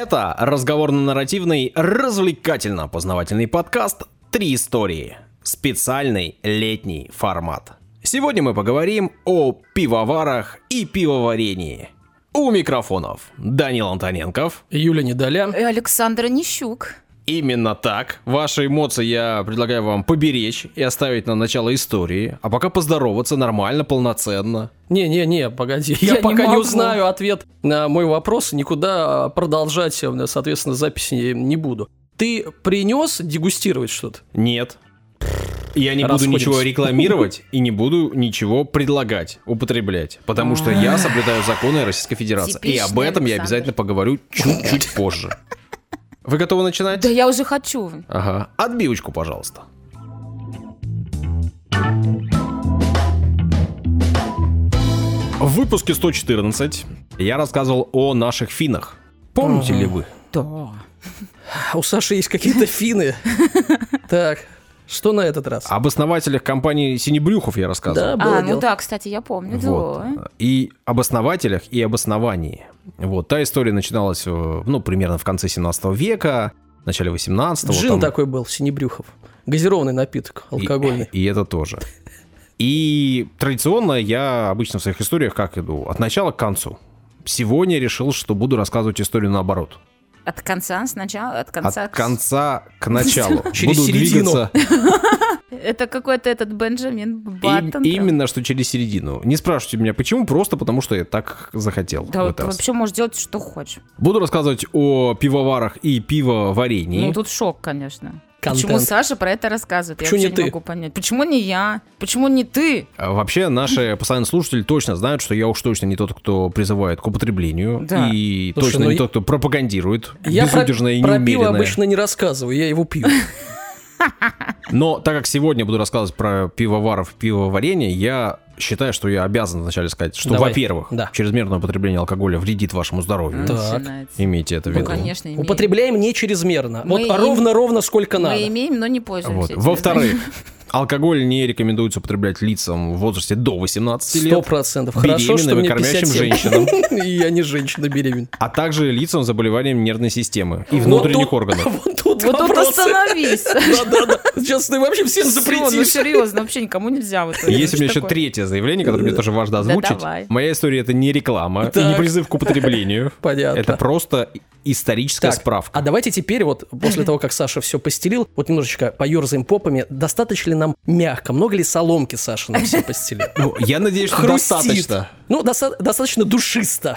Это разговорно-нарративный, развлекательно-познавательный подкаст «Три истории». Специальный летний формат. Сегодня мы поговорим о пивоварах и пивоварении. У микрофонов Данил Антоненков, Юля Недоля и Александр Нищук. Именно так. Ваши эмоции я предлагаю вам поберечь и оставить на начало истории, а пока поздороваться нормально, полноценно. Не, погоди. Я пока не узнаю ответ на мой вопрос, никуда продолжать, соответственно, записи не буду. Ты принес дегустировать что-то? Нет. Я не буду ничего рекламировать и не буду ничего предлагать, употреблять, потому что я соблюдаю законы Российской Федерации. И об этом я обязательно поговорю чуть-чуть позже. Вы готовы начинать? Да я уже хочу. Ага. Отбивочку, пожалуйста. В выпуске 114 я рассказывал о наших финнах. Помните ли вы? Да. У Саши есть какие-то финны. Так, что на этот раз? Об основателях компании Синебрюхов я рассказывал. Да, было ну дело. да, кстати, я помню, Вот. да. И об основателях, и об основании. Вот. Та история начиналась, примерно в конце 17 века, в начале 18-го. Джин такой был, Синебрюхов. Газированный напиток, алкогольный. И это тоже. И традиционно я обычно в своих историях как иду? От начала к концу. Сегодня решил, что буду рассказывать историю наоборот. От конца сначала, от конца... От конца к началу. Через Буду середину. двигаться Это какой-то этот Бенджамин Баттон. именно что через середину. Не спрашивайте меня почему, просто потому что я так захотел. Да, в вот этот раз. вообще можешь делать, что хочешь. Буду рассказывать о пивоварах и пивоварении. Ну, тут шок, конечно. Контент. Почему Саша про это рассказывает? Почему я не вообще ты? не могу понять. Почему не я? Почему не ты? А вообще, наши постоянные слушатели точно знают, что я уж точно не тот, кто призывает к употреблению. Да. И Слушай, точно ну не тот, кто пропагандирует Я безудержное и про пиво неумеренное. обычно не рассказываю, я его пью. Но так как сегодня буду рассказывать про пивоваров и пивоварение, я считаю, что я обязан вначале сказать, что, Давай. во-первых, Да. чрезмерное употребление алкоголя вредит вашему здоровью. Так. Начинается. Имейте это в Ну, виду. конечно, имеем. Употребляем не чрезмерно. Мы Вот ровно сколько надо. Мы имеем, но не Вот. пользуемся. этим. Во-вторых, алкоголь не рекомендуется употреблять лицам в возрасте до 18 лет. 100%. Хорошо, что беременным и мне кормящим 57. женщинам. И я не женщина беременна. А также лицам с заболеванием нервной системы и внутренних органов. Вот тут Вот тут вопросы. остановись. Да. Сейчас ты вообще всем Всё, ну запретишь. серьезно, вообще никому нельзя. Вот это. Есть у меня Что еще такое? третье заявление, которое мне тоже важно озвучить. давай. Моя история — это не реклама и Так. не призыв к употреблению. Понятно. Это просто историческая Так, справка. а давайте теперь вот после того, как Саша все постелил, вот немножечко поерзаем попами. Достаточно ли нам мягко? Много ли соломки Саша нам все постелил? Ну, я надеюсь, что Хрустит. достаточно. Ну, достаточно душисто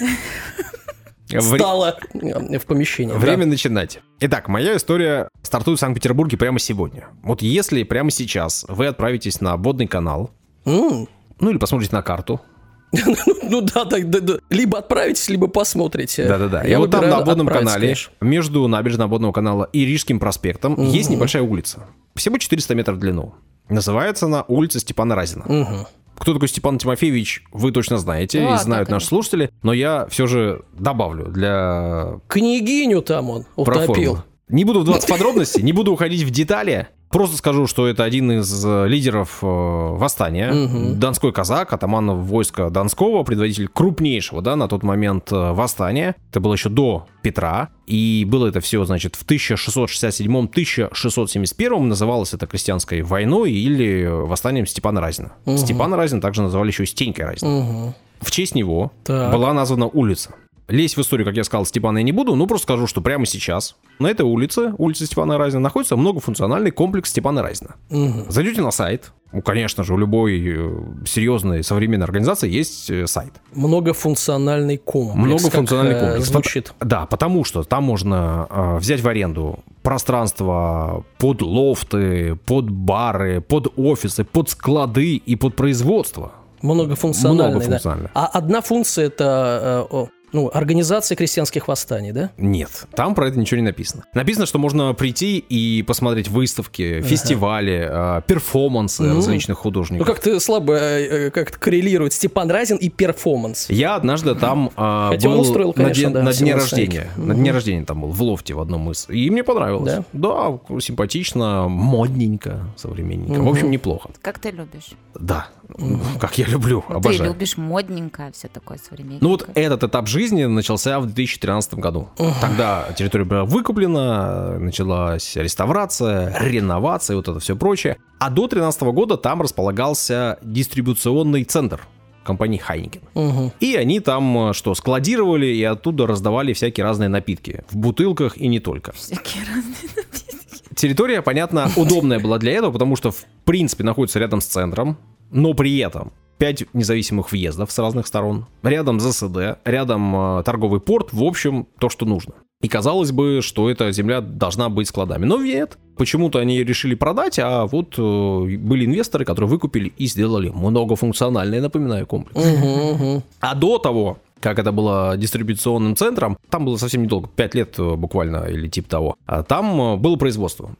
стало в помещении. Время начинать. Итак, моя история стартует в Санкт-Петербурге прямо сегодня. Вот если прямо сейчас вы отправитесь на водный канал, Да. ну или посмотрите на карту. Ну да. Либо отправитесь, либо посмотрите. Да-да-да. Я И вот там выбираю на водном отправиться, канале, конечно. между набережной водного канала и Рижским проспектом, есть небольшая улица. Всего 400 метров в длину. Называется она улица Степана Разина. Кто такой Степан Тимофеевич, вы точно знаете, Да, и знают да, наши слушатели, но я все же добавлю для Княгиню там он утопил. проформы. Не буду вдаваться в подробности, не буду уходить в детали. Просто скажу, что это один из лидеров восстания. Донской казак, атаман войска Донского, предводитель крупнейшего, да, на тот момент восстания. Это было еще до Петра. И было это все, значит, в 1667-1671. Называлось это крестьянской войной или восстанием Степана Разина. Степана Разина также называли еще Стенькой Разина. В честь него Так. была названа улица. Лезть в историю, как я сказал, Степана я не буду, но просто скажу, что прямо сейчас на этой улице, улице Степана Разина, находится многофункциональный комплекс Степана Разина. Зайдете на сайт. Ну, конечно же, у любой серьезной современной организации есть сайт. Многофункциональный комплекс. Многофункциональный как, комплекс. Звучит. Да, потому что там можно взять в аренду пространство под лофты, под бары, под офисы, под склады и под производство. Многофункциональный, Многофункциональный. Да. А одна функция это организация крестьянских восстаний, да? Нет, там про это ничего не написано. Написано, что можно прийти и посмотреть выставки, фестивали, перформансы различных Ну, художников. как-то слабо как-то коррелирует Степан Разин и перформанс. Я однажды там Хотя он был устроил, конечно, да, на все дне восстанники. рождения. На дне рождения там был, в лофте в одном из. И мне понравилось. Да? Да, симпатично, модненько, современненько. В общем, неплохо. Как ты любишь? Да, как я люблю, Ну, ты обожаю. любишь модненькое, все такое современное. Ну вот этот этап жизни жизни начался в 2013 году. Тогда территория была выкуплена, началась реставрация, реновация, вот это все прочее. А до 2013 года там располагался дистрибуционный центр компании Heineken. И они там складировали и оттуда раздавали всякие разные напитки. В бутылках и не только. Всякие разные напитки. Территория, понятно, удобная была для этого, потому что, в принципе, находится рядом с центром, но при этом 5 независимых въездов с разных сторон, рядом ЗСД, рядом торговый порт, в общем, то, что нужно. И казалось бы, что эта земля должна быть складами. Но нет, почему-то они решили продать, а вот были инвесторы, которые выкупили и сделали многофункциональный, напоминаю, комплекс. А до того, как это было дистрибуционным центром, там было совсем недолго, 5 лет буквально, или типа того. А там было производство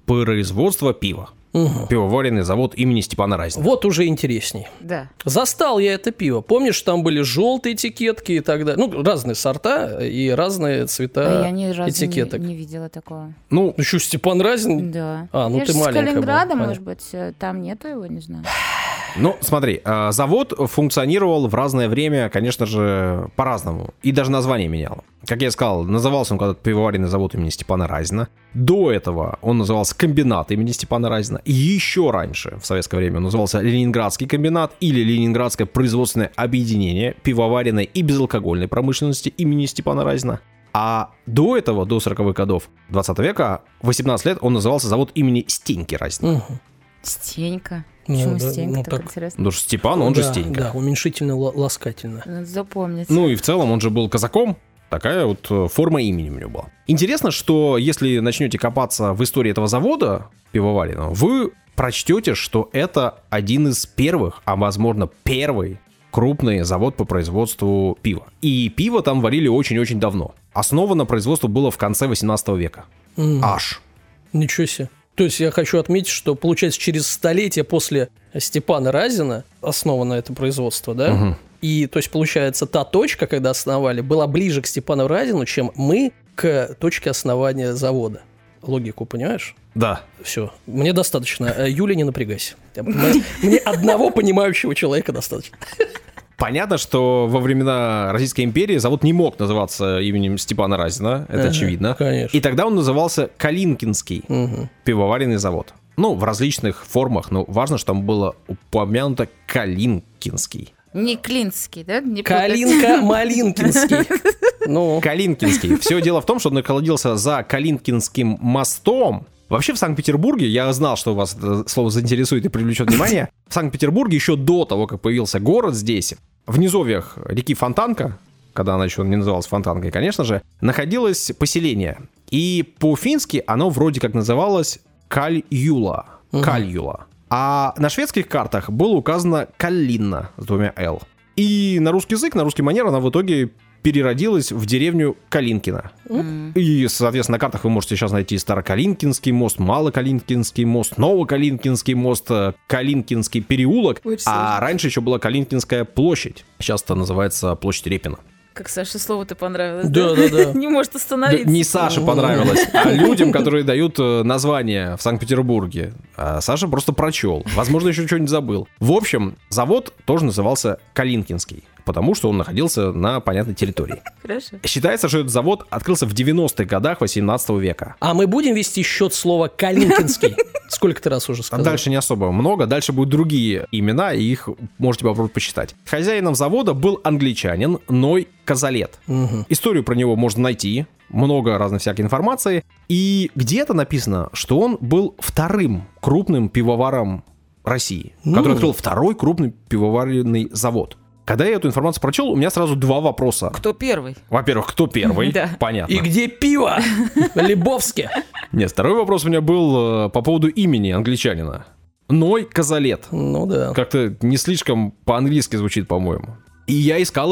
пива. Пивоваренный завод имени Степана Разина. Вот уже интересней. Да. Застал я это пиво. Помнишь, там были желтые этикетки и так далее. Ну, разные сорта и разные цвета Я ни разу этикеток. не видела такого. Ну, еще Степан Разин? Да. А, ну Я ты же маленькая с Калининграда, была. может быть, там нету его, не знаю. ну, смотри, завод функционировал в разное время, конечно же, по-разному. И даже название менял. Как я сказал, назывался он когда-то пивоваренный завод имени Степана Разина. До этого он назывался комбинат имени Степана Разина. И еще раньше, в советское время, он назывался Ленинградский комбинат или Ленинградское производственное объединение пивоваренной и безалкогольной промышленности имени Степана Разина. А до этого, до 40-х годов 20 века, 18 лет он назывался завод имени Стеньки Разина. Стенька. Ну, Почему да, Стенька, ну, так так. интересно? Потому что Степан, он же Да, Стенька. Да, уменьшительно-ласкательно. Надо запомнить. Ну и в целом он же был казаком. Такая вот форма имени у него была. Интересно, что если начнете копаться в истории этого завода пивоваренного, вы прочтете, что это один из первых, а возможно первый крупный завод по производству пива. И пиво там варили очень-очень давно. Основано производство было в конце 18 века. Аж. Ничего себе. То есть я хочу отметить, что, получается, через столетие после Степана Разина основано это производство, да? И, то есть, получается, та точка, когда основали, была ближе к Степану Разину, чем мы к точке основания завода. Логику, понимаешь? Да. Все, мне достаточно. Юля, не напрягайся. Мне одного понимающего человека достаточно. Понятно, что во времена Российской империи завод не мог называться именем Степана Разина, это очевидно. Конечно. И тогда он назывался Калинкинский пивоваренный завод. Ну, в различных формах, но важно, что там было упомянуто Калинкинский. Не Клинский, да? Не путать. Калинка-Малинкинский. Ну, Калинкинский. Все дело в том, что он находился за Калинкинским мостом. Вообще в Санкт-Петербурге, я знал, что вас это слово заинтересует и привлечет внимание, в Санкт-Петербурге еще до того, как появился город здесь, в низовьях реки Фонтанка, когда она еще не называлась Фонтанкой, конечно же, находилось поселение. И по-фински оно вроде как называлось Кальюла. Кальюла. А на шведских картах было указано Каллинна с 2 «л». И на русский язык, на русский манер она в итоге переродилась в деревню Калинкино. И, соответственно, на картах вы можете сейчас найти Старокалинкинский мост, Малокалинкинский мост, Новокалинкинский мост, Калинкинский переулок. А раньше еще была Калинкинская площадь. Сейчас это называется площадь Репина. Как Саше слово-то понравилось, Да. Не может остановиться. Не Саше понравилось, а людям, которые дают название в Санкт-Петербурге. А Саша просто прочел. Возможно, еще что-нибудь забыл. В общем, завод тоже назывался Калинкинский, потому что он находился на понятной территории. Хорошо. Считается, что этот завод открылся в 90-х годах 18 века. а мы будем вести счет слова Калинкинский? Сколько ты раз уже А сказал? дальше не особо много, дальше будут другие имена, и их можете попробовать почитать. Хозяином завода был англичанин Ной Казалет. Историю про него можно найти, много разной всякой информации, и где-то написано, что он был вторым крупным пивоваром России, который открыл второй крупный пивоваренный завод. Когда я эту информацию прочел, у меня сразу два вопроса. Кто первый? Во-первых, кто первый? Да. Понятно. И где пиво? Лебовски. Нет, второй вопрос у меня был по поводу имени англичанина. Ной Казалет. Ну да. Как-то не слишком по-английски звучит, по-моему. И я искал,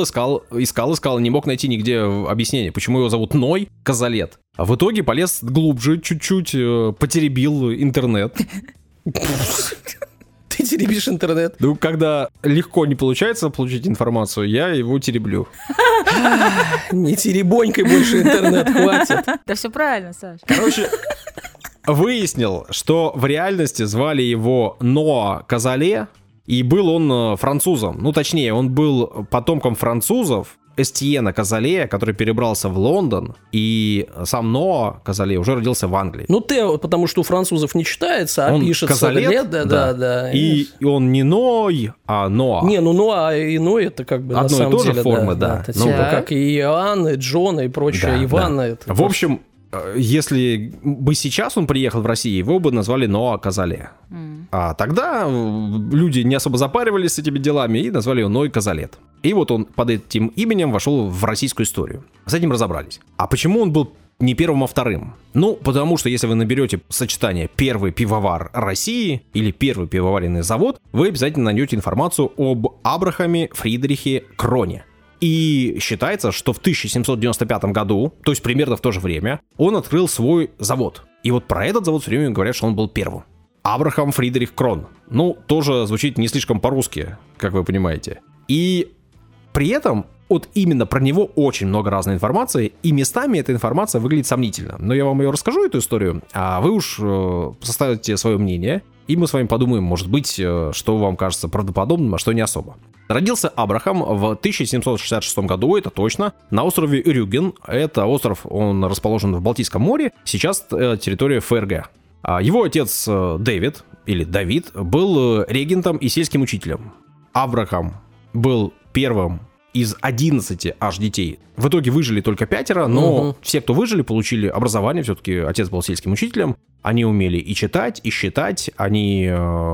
не мог найти нигде объяснение, почему его зовут Ной Казалет. А в итоге полез глубже, чуть-чуть потеребил интернет. Ты теребишь интернет. Ну, когда легко не получается получить информацию, я его тереблю. Не теребонькой больше интернет, хватит. Да все правильно, Саш. Короче, выяснил, что в реальности звали его Ноа Казале, и был он французом. Ну, точнее, он был потомком французов, Эстьена Казалея, который перебрался в Лондон, и сам Ноа Казалей уже родился в Англии. Ну, Тео, потому что у французов не читается, а он пишется Казалет, да. И он не Ной, а Ноа. Не, ну Ноа и Ной это как бы одно на самом и то же деле, формы, да. Это типа как и Иоанн, и Джон, и прочее, Ивана. Да. Это в общем, если бы сейчас он приехал в Россию, его бы назвали Ноа Казале. А тогда люди не особо запаривались с этими делами и назвали его Ной Казалет. И вот он под этим именем вошел в российскую историю. С этим разобрались. А почему он был не первым, а вторым? Ну, потому что если вы наберете сочетание «первый пивовар России» или «первый пивоваренный завод», вы обязательно найдете информацию об Абрахаме Фридрихе Кроне. И считается, что в 1795 году, то есть примерно в то же время, он открыл свой завод. И вот про этот завод все время говорят, что он был первым. Абрахам Фридрих Крон. Ну, тоже звучит не слишком по-русски, как вы понимаете. И при этом вот именно про него очень много разной информации, и местами эта информация выглядит сомнительно. Но я вам ее расскажу, эту историю, а вы уж составите свое мнение, и мы с вами подумаем, может быть, что вам кажется правдоподобным, а что не особо. Родился Абрахам в 1766 году, это точно, на острове Рюген. Это остров, он расположен в Балтийском море, сейчас территория ФРГ. Его отец Дэвид, или Давид, был регентом и сельским учителем. Абрахам был первым из 11 аж детей. В итоге выжили только 5, но все, кто выжили, получили образование. Все-таки отец был сельским учителем. Они умели и читать, и считать. Они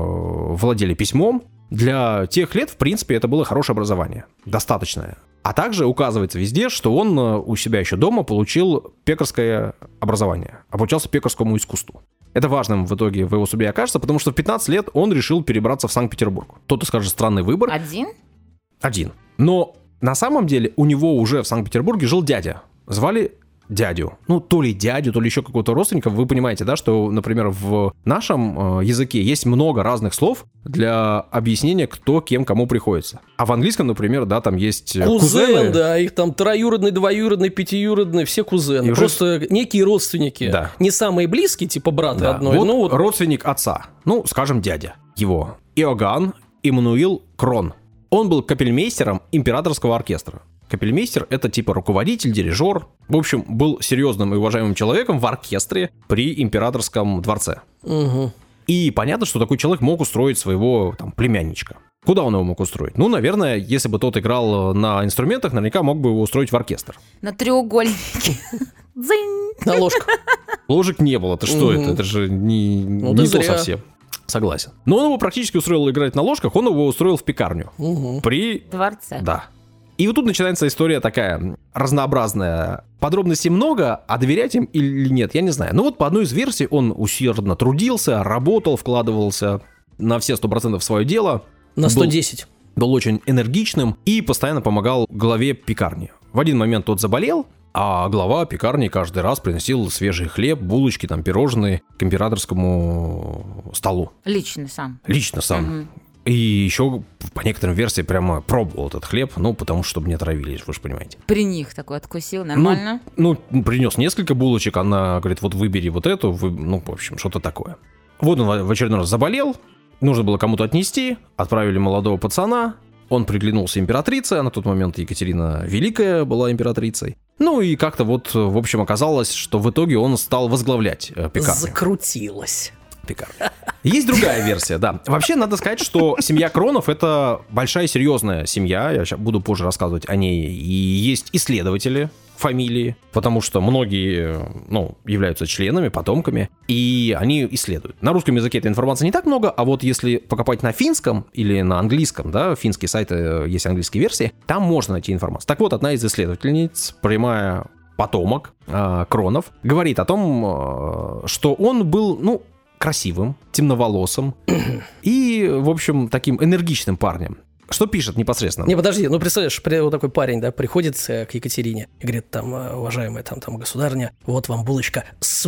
владели письмом. Для тех лет, в принципе, это было хорошее образование. Достаточное. А также указывается везде, что он у себя еще дома получил пекарское образование. Обучался пекарскому искусству. Это важным в итоге в его судьбе окажется, потому что в 15 лет он решил перебраться в Санкт-Петербург. Кто-то скажет, странный выбор. Один. Но на самом деле у него уже в Санкт-Петербурге жил дядя. Звали дядю. Ну, то ли дядю, то ли еще какого-то родственника. Вы понимаете, да, что, например, в нашем языке есть много разных слов для объяснения, кто кем кому приходится. А в английском, например, да, там есть кузены. Да, их там троюродный, двоюродный, пятиюродный, все кузены. И просто уже некие родственники. Да. Не самые близкие, типа брат родной. Вот, вот родственник отца. Ну, скажем, дядя его. Иоганн Иммануил Крон. Он был капельмейстером императорского оркестра. Капельмейстер — это типа руководитель, дирижер. В общем, был серьезным и уважаемым человеком в оркестре при императорском дворце. И понятно, что такой человек мог устроить своего там племянничка. Куда он его мог устроить? Ну, наверное, если бы тот играл на инструментах, наверняка мог бы его устроить в оркестр. На треугольнике. На ложку. Ложек не было. Это что это? Это же не то совсем. Согласен. Но он его практически устроил играть на ложках, он его устроил в пекарню. При дворце. Да. И вот тут начинается история такая разнообразная. Подробностей много, а доверять им или нет, я не знаю. Но вот по одной из версий он усердно трудился, работал, вкладывался на все 100% в свое дело. На 110. Был очень энергичным и постоянно помогал главе пекарни. В один момент тот заболел, а глава пекарни каждый раз приносил свежий хлеб, булочки, там, пирожные к императорскому столу. Лично сам. Лично сам. И еще по некоторым версиям прямо пробовал этот хлеб, ну, потому что, чтобы не отравились, вы же понимаете. При них такой откусил, нормально? Ну, принес несколько булочек, она говорит, вот выбери вот эту, ну, в общем, что-то такое. Вот он в очередной раз заболел, нужно было кому-то отнести, отправили молодого пацана, он приглянулся императрице, а на тот момент Екатерина Великая была императрицей. Ну и как-то вот, в общем, оказалось, что в итоге он стал возглавлять пекарню. Закрутилось. Пекарня. Есть другая версия, да. Вообще, надо сказать, что семья Кронов — это большая серьезная семья. Я сейчас буду позже рассказывать о ней. И есть исследователи фамилии, потому что многие, ну, являются членами, потомками, и они исследуют. На русском языке этой информации не так много, а вот если покопать на финском или на английском, да, финские сайты, есть английские версии, там можно найти информацию. Так вот, одна из исследовательниц, прямая потомок Кронов, говорит о том, что он был, ну, красивым, темноволосым и, в общем, таким энергичным парнем. Что пишет непосредственно? Не, подожди, ну представляешь, вот такой парень, да, приходит к Екатерине и говорит, там, уважаемая там государыня, вот вам булочка с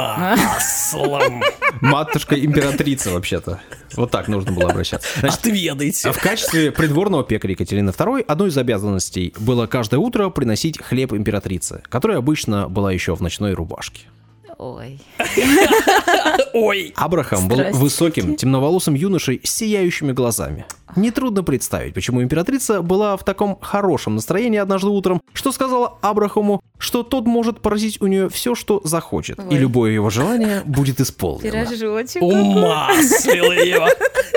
маслом. Матушка-императрица, вообще-то. Вот так нужно было обращаться. Значит, отведайте. В качестве придворного пекаря Екатерины II одной из обязанностей было каждое утро приносить хлеб императрице, которая обычно была еще в ночной рубашке. Ой. Ой. Абрахам был Здрасте. высоким, темноволосым юношей с сияющими глазами. Нетрудно представить, почему императрица была в таком хорошем настроении однажды утром, что сказала Абрахаму, что тот может поразить у нее все, что захочет, и Ой. любое его желание будет исполнено. Пирожочек. Умаслила его.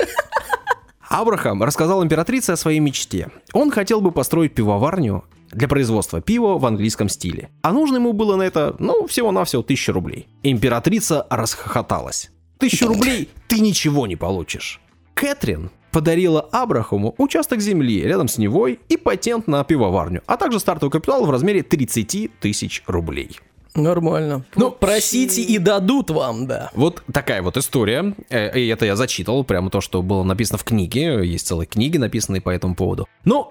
Абрахам рассказал императрице о своей мечте. Он хотел бы построить пивоварню для производства пива в английском стиле. А нужно ему было на это, всего-навсего 1000 рублей. Императрица расхохоталась. 1000 рублей ты ничего не получишь. Кэтрин подарила Абрахаму участок земли рядом с Невой и патент на пивоварню, а также стартовый капитал в размере 30 000 рублей. Нормально. Ну, просите и дадут вам, да. Вот такая вот история. И это я зачитал, прямо то, что было написано в книге. Есть целые книги, написанные по этому поводу.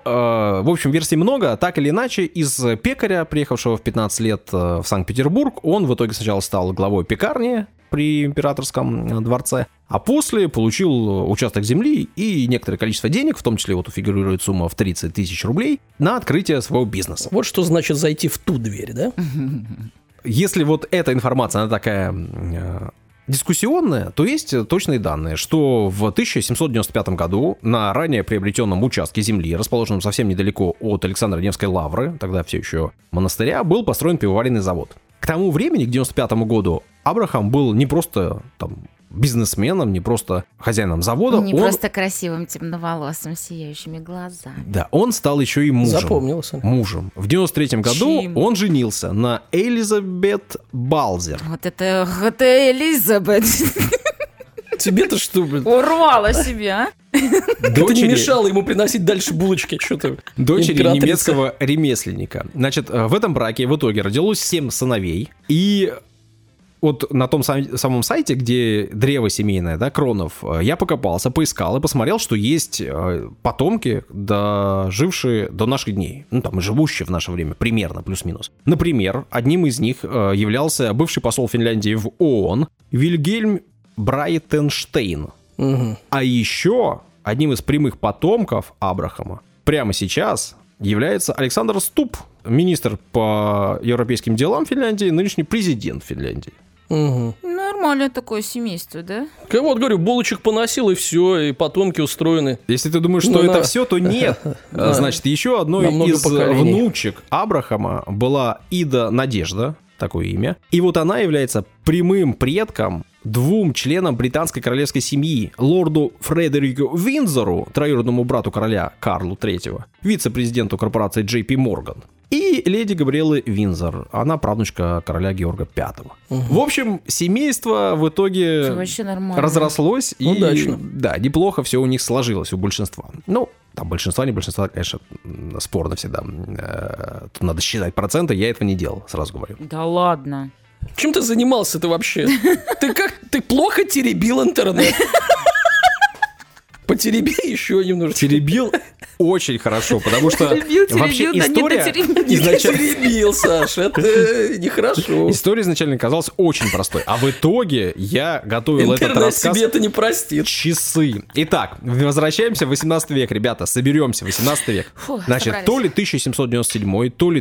В общем, версий много. Так или иначе, из пекаря, приехавшего в 15 лет в Санкт-Петербург, он в итоге сначала стал главой пекарни при императорском дворце, а после получил участок земли и некоторое количество денег, в том числе вот фигурирует сумма в 30 000 рублей, на открытие своего бизнеса. Вот что значит зайти в ту дверь, да? Если вот эта информация, она такая дискуссионная, то есть точные данные, что в 1795 году на ранее приобретенном участке земли, расположенном совсем недалеко от Александро-Невской лавры, тогда все еще монастыря, был построен пивоваренный завод. К тому времени, к 95 году, Абрахам был не просто бизнесменом, не просто хозяином завода. Не просто красивым, темноволосым, сияющими глазами. Да, он стал еще и мужем. Запомнился. Мужем. В 93-м году Чьим? он женился на Элизабет Балзер. Вот это Элизабет Тебе-то что, блин? урвала себя, а? Это не мешало ему приносить дальше булочки, что-то. Дочери немецкого ремесленника. Значит, в этом браке в итоге родилось 7 сыновей. И вот на том самом сайте, где древо семейное, да, Кронов, я покопался, поискал и посмотрел, что есть потомки, жившие до наших дней. Там и живущие в наше время, примерно, плюс-минус. Например, одним из них являлся бывший посол Финляндии в ООН Вильгельм Брайтенштейн. Угу. А еще одним из прямых потомков Абрахама прямо сейчас является Александр Ступп, министр по европейским делам Финляндии, нынешний президент Финляндии. Угу. Нормальное такое семейство, да? Я вот говорю, булочек поносил, и все, и потомки устроены. Если ты думаешь, что это все, то нет. Значит, еще одной На много из поколений. внучек Абрахама была Ида Надежда, такое имя. И вот она является прямым предком 2 членам британской королевской семьи: лорду Фредерику Виндзору, троюродному брату короля Карлу III, вице-президенту корпорации JP Morgan, и леди Габриэлы Виндзор, она правнучка короля Георга V. В общем, семейство в итоге Всё вообще нормально. разрослось, и Удачно. да, неплохо все у них сложилось, у большинства. Там большинства, не большинства, конечно, спорно всегда. Тут надо считать проценты, я этого не делал, сразу говорю. Да ладно. Чем ты занимался-то вообще? Ты плохо теребил интернет. Потереби еще немножко. Теребил очень хорошо, потому что вообще теребил, да не история дотеребил. изначально... Теребил, Саш, это нехорошо. История изначально казалась очень простой, а в итоге я готовил этот Интернет рассказ себе это не простит. часы. Итак, возвращаемся в 18 век, ребята, соберемся, 18 век. Фу, Значит, собрались. то ли 1797, то ли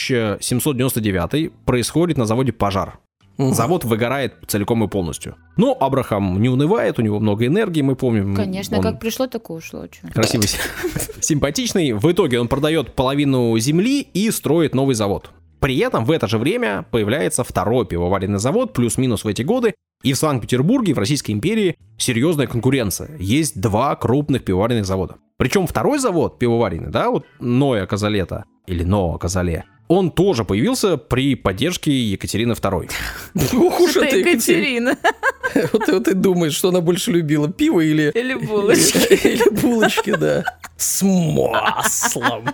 1799 происходит на заводе пожар. Завод выгорает целиком и полностью. Но Абрахам не унывает, у него много энергии, мы помним. Конечно, Он как пришло, так и ушло. Чё? красивый, симпатичный. В итоге он продает половину земли и строит новый завод. При этом в это же время появляется второй пивоваренный завод, плюс-минус в эти годы. И в Санкт-Петербурге, в Российской империи, серьезная конкуренция. Есть 2 крупных пивоваренных завода. Причем второй завод пивоваренный, да, вот Ноя Казалета, или Ноа Казале, он тоже появился при поддержке Екатерины II. Ох уж Это это Екатерина. Екатерина. Вот ты думаешь, что она больше любила, пиво или... Или булочки. Или булочки, да. С маслом.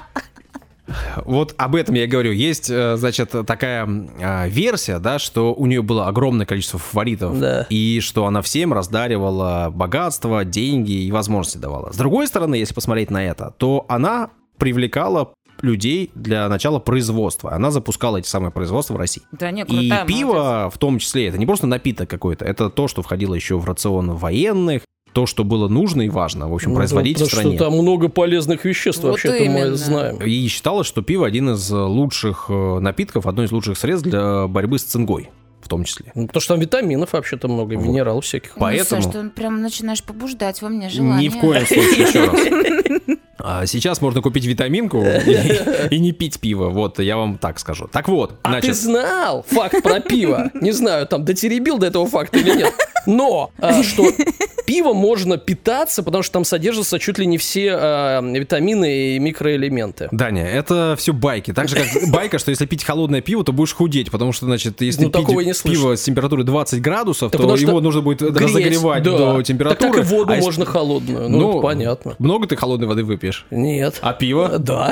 Вот об этом я и говорю. Есть, значит, такая версия, да, что у нее было огромное количество фаворитов, Да. и что она всем раздаривала богатство, деньги и возможности давала. С другой стороны, если посмотреть на это, то она привлекала людей для начала производства. Она запускала эти самые производства в России. Да не, И крутая, пиво, молодец. в том числе, это не просто напиток какой-то, это то, что входило еще в рацион военных, то, что было нужно и важно, в общем, производить в Потому стране. что там много полезных веществ, Вот вообще-то мы именно. знаем. И считалось, что пиво один из лучших напитков, одно из лучших средств для борьбы с цингой. в том числе. Ну, потому что там витаминов вообще-то много, вот. Минералов всяких. Поэтому... Саш, ты прям начинаешь побуждать во мне желание. Ни в коем случае, еще раз. Сейчас можно купить витаминку и не пить пиво. Вот, я вам так скажу. Так вот, значит... ты знал факт про пиво? Не знаю, там дотеребил до этого факта или нет. Но, что пиво можно питаться, потому что там содержатся чуть ли не все витамины и микроэлементы. Даня, это все байки. Так же, как байка, что если пить холодное пиво, то будешь худеть. Потому что, значит, если пить пиво с температурой 20 градусов, то его нужно будет разогревать до температуры. Так и воду можно холодную. Ну, это понятно. Много ты холодной воды выпьешь? Нет. А пиво? Да.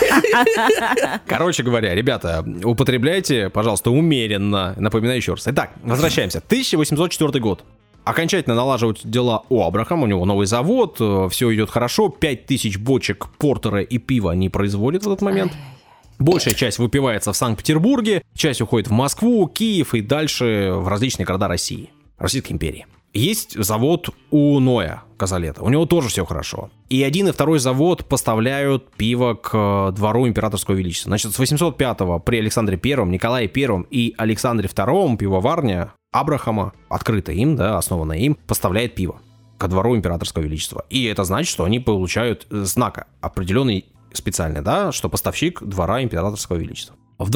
Короче говоря, ребята, употребляйте, пожалуйста, умеренно. Напоминаю еще раз. Итак, возвращаемся. 1804 год. Окончательно налаживают дела у Абрахама, у него новый завод, все идет хорошо, 5000 бочек портера и пива они производят в этот момент. Большая часть выпивается в Санкт-Петербурге, часть уходит в Москву, Киев и дальше в различные города России, Российской империи. Есть завод у Ноя Казалета, у него тоже все хорошо. И один и второй завод поставляют пиво к двору императорского величества. Значит, с 805-го при Александре I, Николае I и Александре II пивоварня Абрахама, открытая им, да, основанная им, поставляет пиво ко двору императорского величества. И это значит, что они получают знак определенный специальный, да, что поставщик двора императорского величества. В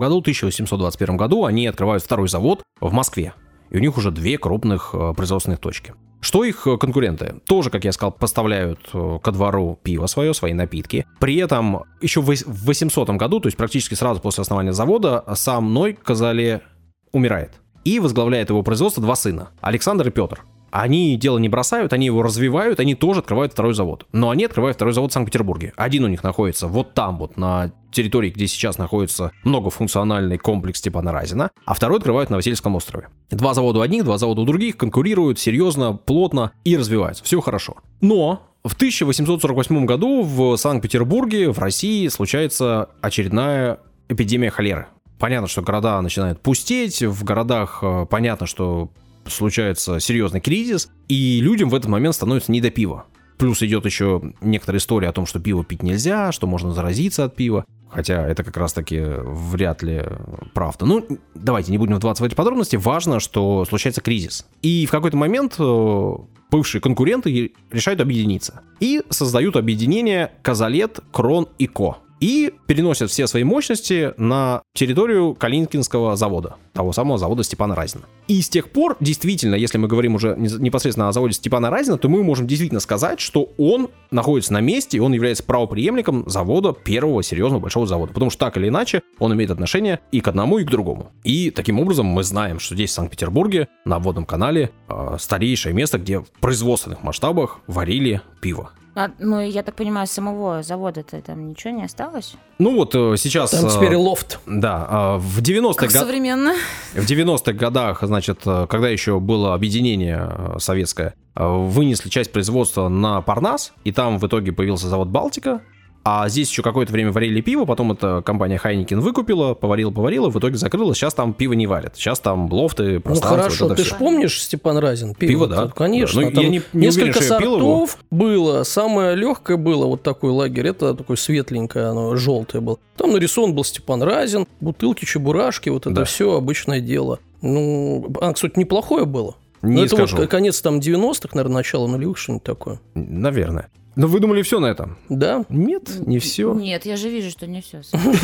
1821 году они открывают второй завод в Москве. И у них уже 2 крупных производственных точки. Что их конкуренты? Тоже, как я сказал, поставляют ко двору пиво свое, свои напитки. При этом еще в 800 году, то есть практически сразу после основания завода, сам Ной Казале умирает. И возглавляет его производство 2 сына, Александр и Петр. Они дело не бросают, они его развивают, они тоже открывают второй завод. Но они открывают второй завод в Санкт-Петербурге. Один у них находится вот там вот, на территории, где сейчас находится многофункциональный комплекс Степана Разина, а второй открывают на Васильевском острове. 2 завода у одних, 2 завода у других конкурируют серьезно, плотно и развиваются. Все хорошо. Но в 1848 году в Санкт-Петербурге, в России, случается очередная эпидемия холеры. Понятно, что города начинают пустеть, в городах понятно, что случается серьезный кризис, и людям в этот момент становится не до пива. Плюс идет еще некоторая история о том, что пиво пить нельзя, что можно заразиться от пива. Хотя это как раз-таки вряд ли правда. Ну, давайте не будем вдаваться в эти подробности. Важно, что случается кризис. И в какой-то момент бывшие конкуренты решают объединиться. И создают объединение Казалет, Крон и Ко. И переносят все свои мощности на территорию Калининского завода, того самого завода Степана Разина. И с тех пор, действительно, если мы говорим уже непосредственно о заводе Степана Разина, то мы можем действительно сказать, что он находится на месте, и он является правопреемником завода, первого серьезного большого завода. Потому что так или иначе он имеет отношение и к одному, и к другому. И таким образом мы знаем, что здесь в Санкт-Петербурге на обводном канале старейшее место, где в производственных масштабах варили пиво. Ну, я так понимаю, самого завода-то там ничего не осталось? Ну вот сейчас... Там теперь лофт. Да, в 90-х современно. В 90-х годах, значит, когда еще было объединение советское, вынесли часть производства на Парнас, и там в итоге появился завод «Балтика». А здесь еще какое-то время варили пиво, потом эта компания Хайникин выкупила, поварила, в итоге закрыла. Сейчас там пиво не варят. Сейчас там лофты, пространство. Ну хорошо, вот ты же помнишь Степан Разин? Пиво, да. Конечно. Ну, там я не несколько уверен, сортов было. Самое легкое было вот такой лагерь. Это такое светленькое, оно желтое было. Там нарисован был Степан Разин, бутылки, чебурашки, вот это все обычное дело. Ну, кстати, неплохое было. Не это скажу. Вот конец там 90-х, наверное, начало нулевых, что-нибудь такое. Наверное. Но вы думали, все на этом? Да. Нет, не все. Нет, я же вижу, что не все.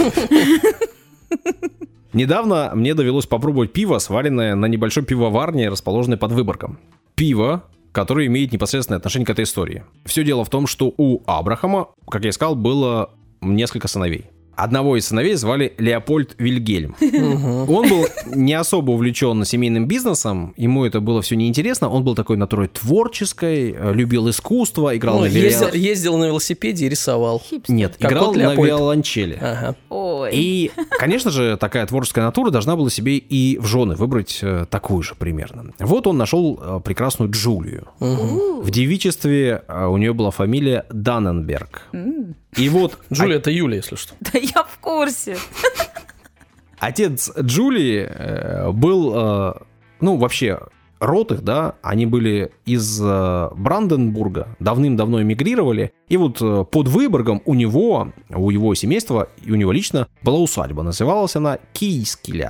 Недавно мне довелось попробовать пиво, сваренное на небольшой пивоварне, расположенной под Выборгом. Пиво, которое имеет непосредственное отношение к этой истории. Все дело в том, что у Абрахама, как я и сказал, было несколько сыновей. Одного из сыновей звали Леопольд Вильгельм. Он был не особо увлечен семейным бизнесом, ему это было все неинтересно, он был такой натурой творческой, любил искусство, играл на виолончели. Ездил на велосипеде и рисовал. Нет, как играл на виолончели. Ага. Ой. И, конечно же, такая творческая натура должна была себе и в жены выбрать такую же примерно. Вот он нашел прекрасную Джулию. В девичестве у нее была фамилия Данненберг. И вот... Джулия — это Юля, если что. Да я в курсе. Отец Джулии был, ну, вообще, род их, да, они были из Бранденбурга, давным-давно эмигрировали, и вот под Выборгом у него, у его семейства и у него лично была усадьба, называлась она Кийскиля.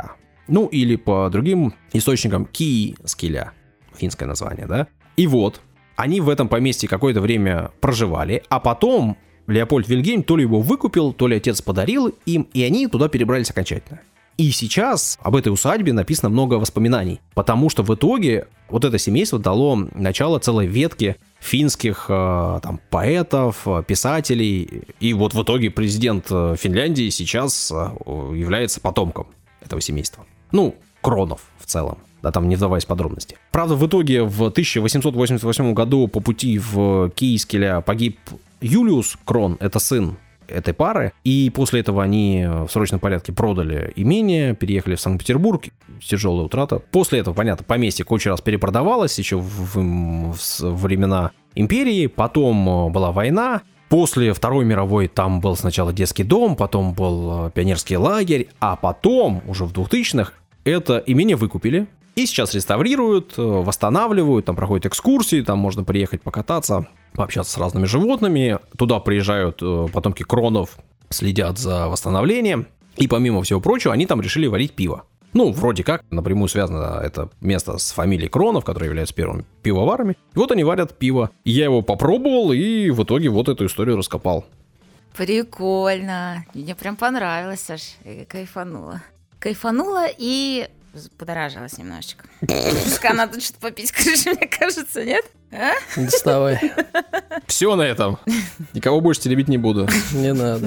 Ну, или по другим источникам Киискеля, финское название, да. И вот, они в этом поместье какое-то время проживали, а потом Леопольд Вильгельм то ли его выкупил, то ли отец подарил им, и они туда перебрались окончательно. И сейчас об этой усадьбе написано много воспоминаний, потому что в итоге вот это семейство дало начало целой ветке финских там, поэтов, писателей, и вот в итоге президент Финляндии сейчас является потомком этого семейства. Ну, Кронов в целом, да, там не вдаваясь в подробности. Правда, в итоге в 1888 году по пути в Киискеля погиб Юлиус Крон, это сын этой пары, и после этого они в срочном порядке продали имение, переехали в Санкт-Петербург, тяжелая утрата. После этого, понятно, поместье кучу раз перепродавалось еще в времена империи, потом была война, после Второй мировой там был сначала детский дом, потом был пионерский лагерь, а потом, уже в 2000-х, это имение выкупили, и сейчас реставрируют, восстанавливают, там проходят экскурсии, там можно приехать покататься, пообщаться с разными животными. Туда приезжают потомки Кронов, следят за восстановлением. И помимо всего прочего, они там решили варить пиво. Ну, вроде как, напрямую связано это место с фамилией Кронов, которые являются первыми пивоварами. И вот они варят пиво. Я его попробовал и в итоге вот эту историю раскопал. Прикольно. Мне прям понравилось, Саш. Кайфанула. Кайфанула и... подорожалась немножечко. Пускай надо что-то попить крыши, мне кажется, нет? А? Не доставай. Все на этом. Никого больше теребить не буду. Не надо.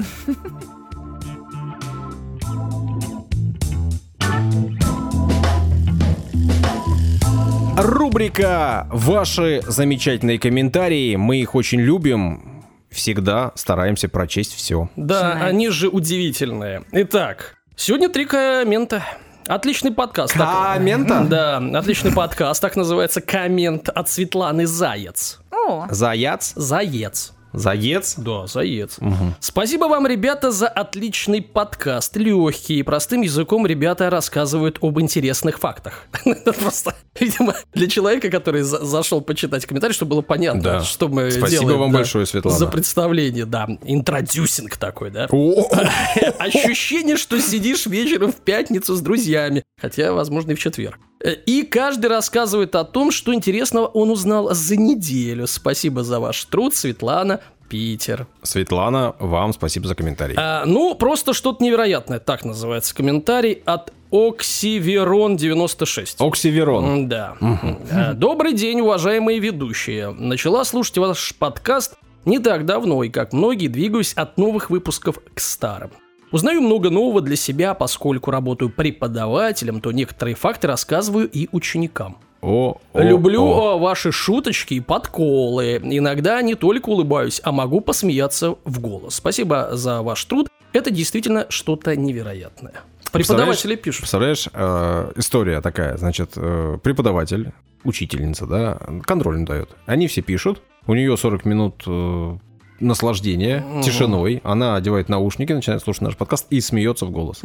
Рубрика «Ваши замечательные комментарии». Мы их очень любим. Всегда стараемся прочесть все. Да, они же удивительные. Итак, сегодня 3 коммента. Отличный подкаст. Коммента? Да, отличный подкаст. Так называется «Коммент» от Светланы Заяц. О, Заяц? Заец. Заец? Да, Заец. Угу. Спасибо вам, ребята, за отличный подкаст. Легкий и простым языком ребята рассказывают об интересных фактах. Это просто, видимо, для человека, который зашел почитать комментарий, чтобы было понятно, да. Что мы делаем. Спасибо вам большое, Светлана. За представление, да. Интродюсинг такой, да. Ощущение, что сидишь вечером в пятницу с друзьями. Хотя, возможно, и в четверг. И каждый рассказывает о том, что интересного он узнал за неделю. Спасибо за ваш труд, Светлана, Питер. Светлана, вам спасибо за комментарий. Ну, просто что-то невероятное, так называется комментарий от Оксиверон96. Оксиверон. Да. Добрый день, уважаемые ведущие. Начала слушать ваш подкаст не так давно, и как многие двигаюсь от новых выпусков к старым. Узнаю много нового для себя, поскольку работаю преподавателем, то некоторые факты рассказываю и ученикам. Люблю ваши шуточки и подколы. Иногда не только улыбаюсь, а могу посмеяться в голос. Спасибо за ваш труд. Это действительно что-то невероятное. Преподаватели пишут. Представляешь, история такая. Значит, преподаватель, учительница, да, контроль им дает. Они все пишут. У нее 40 минут... наслаждение тишиной. Она одевает наушники, начинает слушать наш подкаст и смеется в голос.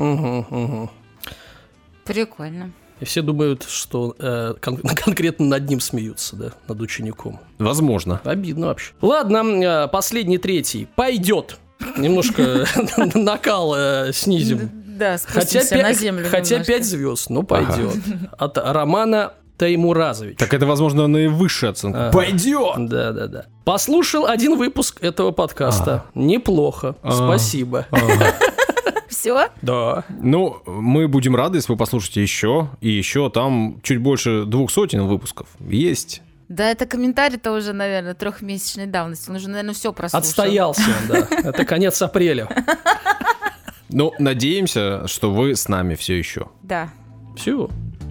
Прикольно. И все думают, что конкретно над ним смеются, да, над учеником. Возможно. Обидно вообще. Ладно, последний, третий. Пойдет. Немножко накал снизим. Да, спустимся на землю. Хотя 5 звезд, но пойдет. От Романа Таймуразович. Так это, возможно, наивысшая оценка. Пойдет! Да. Послушал один выпуск этого подкаста. Неплохо. Спасибо. Все? Да. Ну, мы будем рады, если вы послушаете еще. И еще там чуть больше 200 выпусков есть. Да, это комментарий-то уже, наверное, 3-месячной давности. Он уже, наверное, все прослушал. Отстоялся он, да. Это конец апреля. Ну, надеемся, что вы с нами все еще. Да. Все.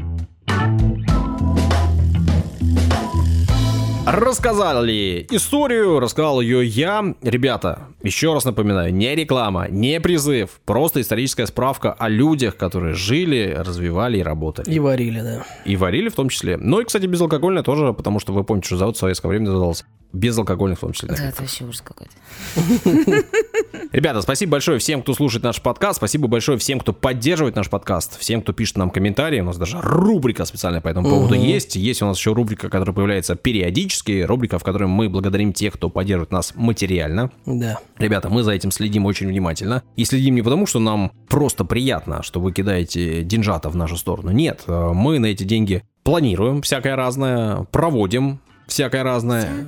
Рассказали историю, рассказал ее я. Ребята, еще раз напоминаю, не реклама, не призыв, просто историческая справка о людях, которые жили, развивали и работали. И варили, да. И варили в том числе. Ну и, кстати, безалкогольное тоже, потому что вы помните, что завод в советское время назывался безалкогольный в том числе. Да, это вообще ужас какой-то. Ребята, спасибо большое всем, кто слушает наш подкаст. Спасибо большое всем, кто поддерживает наш подкаст. Всем, кто пишет нам комментарии. У нас даже рубрика специальная по этому поводу есть. Есть у нас еще рубрика, которая появляется периодически. Рубрика, в которой мы благодарим тех, кто поддерживает нас материально. Да. Ребята, мы за этим следим очень внимательно. И следим не потому, что нам просто приятно, что вы кидаете деньжата в нашу сторону. Нет, мы на эти деньги планируем всякое разное, проводим всякое разное.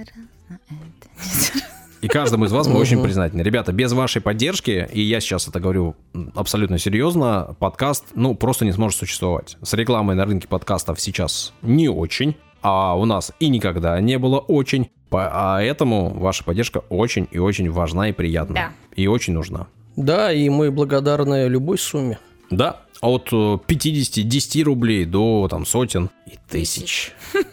И каждому из вас мы очень признательны. Ребята, без вашей поддержки, и я сейчас это говорю абсолютно серьезно, подкаст, просто не сможет существовать. С рекламой на рынке подкастов сейчас не очень, а у нас и никогда не было очень. Поэтому ваша поддержка очень и очень важна и приятна. Да. И очень нужна. Да, и мы благодарны любой сумме. Да, от 50, 10 рублей до сотен и тысяч.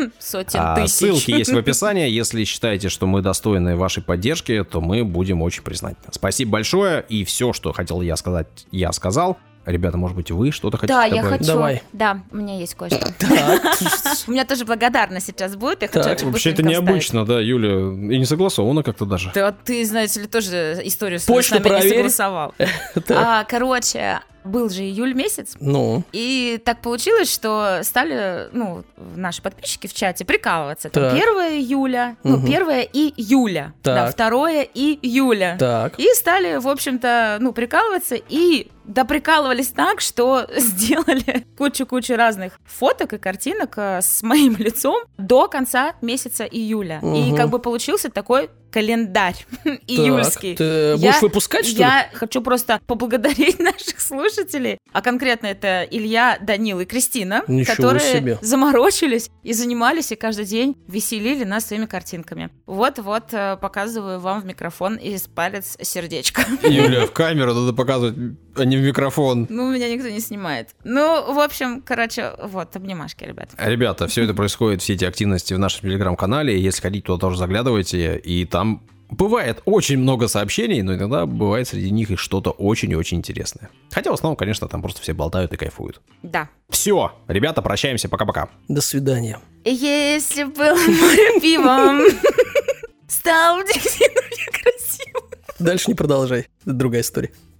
Сотен тысяч. Ссылки есть в описании. Если считаете, что мы достойны вашей поддержки, то мы будем очень признательны. Спасибо большое. И все, что хотел я сказать, я сказал. Ребята, может быть, вы что-то хотите Да, добавить? я хочу. Давай. Да, у меня есть кое-что. Так. У меня тоже благодарность сейчас будет. Я хочу Так. очень Вообще это быстренько необычно, да, Юля, и не согласовано как-то даже. вставить. Да, ты, знаете ли, тоже историю с Почту нами не проверь. согласовал. Так. Короче, был же июль месяц, Ну, и так получилось, что стали, наши подписчики в чате прикалываться. Там Так. 1 июля, Мгм. 1 июля, да, Так. 2 июля. так. И стали, в общем-то, прикалываться, и доприкалывались так, что сделали кучу-кучу разных фоток и картинок с моим лицом до конца месяца июля. И Мгм. как бы получился такой календарь июльский. Ты будешь выпускать, что ли? Я хочу просто поблагодарить наших слушателей, а конкретно это Илья, Данил и Кристина, Ничего которые себе. заморочились и занимались, и каждый день веселили нас своими картинками. Вот-вот показываю вам в микрофон из палец сердечко. Юля, в камеру надо показывать, а не в микрофон. Меня никто не снимает. В общем, вот, обнимашки, ребят. Ребята, все это происходит, все эти активности в нашем телеграм-канале. Если хотите, туда тоже заглядывайте. И там бывает очень много сообщений, но иногда бывает среди них и что-то очень и очень интересное. Хотя в основном, конечно, там просто все болтают и кайфуют. Да. Все, ребята, прощаемся, пока-пока. До свидания. Если был море пивом, стал дельфином я красивым. Дальше не продолжай. Это другая история.